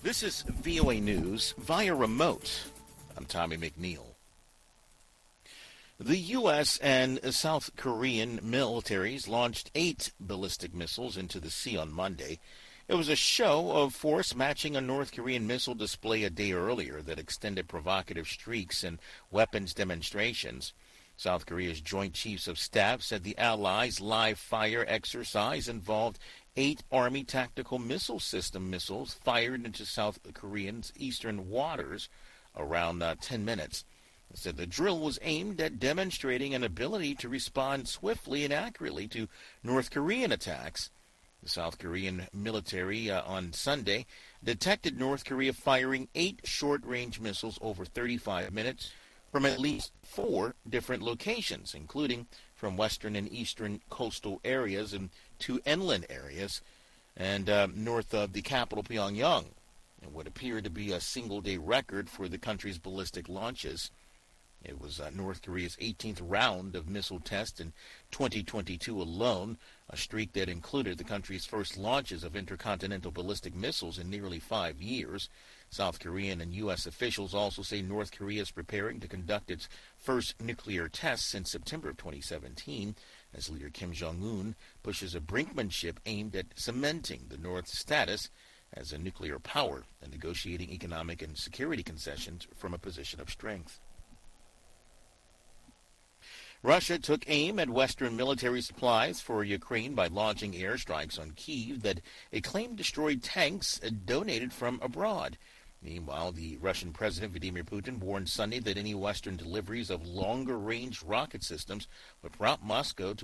This is VOA News via remote. I'm Tommy McNeil. The U.S. and South Korean militaries launched 8 ballistic missiles into the sea on Monday. It was a show of force matching a North Korean missile display a day earlier that extended provocative streaks and weapons demonstrations. South Korea's Joint Chiefs of Staff said the Allies' live-fire exercise involved 8 Army Tactical Missile System missiles fired into South Korean's eastern waters around 10 minutes. It said the drill was aimed at demonstrating an ability to respond swiftly and accurately to North Korean attacks. The South Korean military on Sunday detected North Korea firing 8 short-range missiles over 35 minutes from at least 4 different locations, including from western and eastern coastal areas and 2 inland areas, and north of the capital, Pyongyang. And what appeared to be a single-day record for the country's ballistic launches. It was North Korea's 18th round of missile tests in 2022 alone, a streak that included the country's first launches of intercontinental ballistic missiles in nearly 5 years. South Korean and U.S. officials also say North Korea is preparing to conduct its first nuclear tests since September of 2017, as leader Kim Jong-un pushes a brinkmanship aimed at cementing the North's status as a nuclear power and negotiating economic and security concessions from a position of strength. Russia took aim at Western military supplies for Ukraine by launching airstrikes on Kyiv that it claimed destroyed tanks donated from abroad. Meanwhile, the Russian President Vladimir Putin warned Sunday that any Western deliveries of longer-range rocket systems would prompt Moscow to